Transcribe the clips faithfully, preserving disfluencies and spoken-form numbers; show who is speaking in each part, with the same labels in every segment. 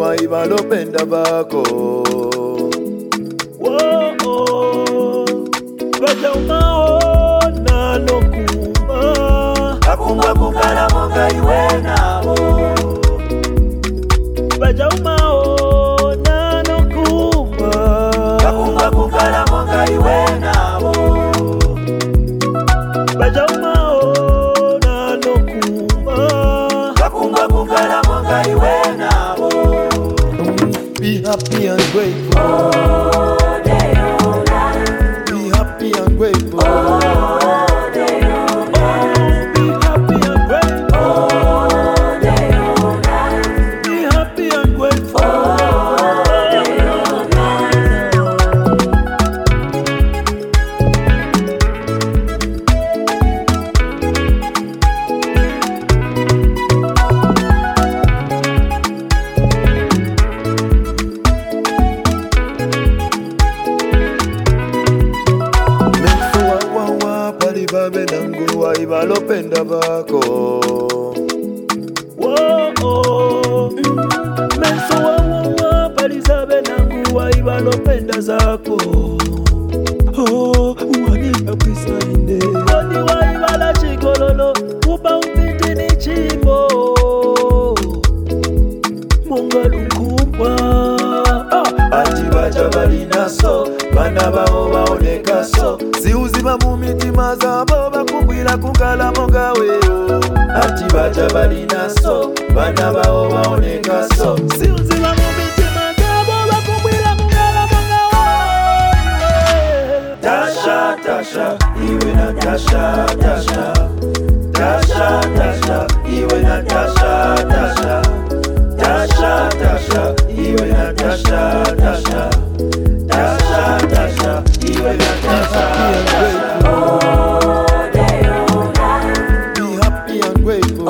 Speaker 1: waibalopenda bako.
Speaker 2: Baja umaona nokumba
Speaker 3: Akumba kukala monga iwe nabo.
Speaker 2: Baja umaona nokumba
Speaker 3: Akumba kukala monga iwe nabo.
Speaker 2: Baja umaona nokumba
Speaker 3: Akumba kukala monga iwe nabo.
Speaker 1: Be happy and grateful. Be happy and grateful. Babe nangu waibalopenda bako.
Speaker 2: Menso wawawa palizabe nangu waibalopenda zako. Uwani apisainde Wani waibala chikololo Uba upiti ni chimbo Munga lukumba
Speaker 1: Ati baja bali naso Bana bao baoneka so Ziuziba mu mitima zabo bakumbwila kukala monga weo. Ati baja bali naso Bana bao baoneka so
Speaker 2: Ziuziba mu mitima zabo bakumbwila kukala monga weo.
Speaker 1: Tasha, Tasha, iwe na Tasha, Tasha. Tasha, Tasha, iwe na Tasha, Tasha. Tasha, Tasha, iwe na Tasha, Tasha. Tasha, Tasha, iwe na Tasha, Tasha. Be happy and grateful.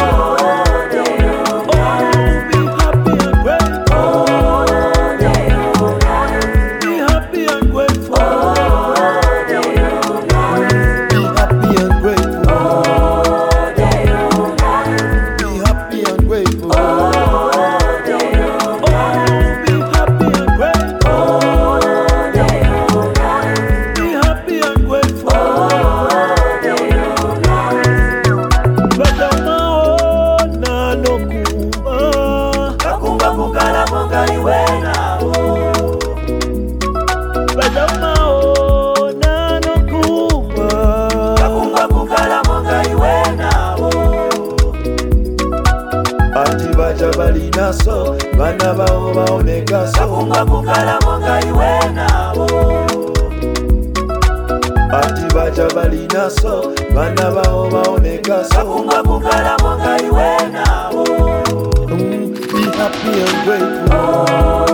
Speaker 3: Kukala monga iwe nabo.
Speaker 2: Baja umaona nokumba
Speaker 3: Akumba kukala monga iwe nabo.
Speaker 1: Ati baja bali naso Bana bao baoneka so.
Speaker 3: Akumba kukala monga iwe nabo.
Speaker 1: Ati baja bali naso Bana bao baoneka so.
Speaker 3: Akumba kukala monga iwe nabo.
Speaker 1: Be happy and grateful.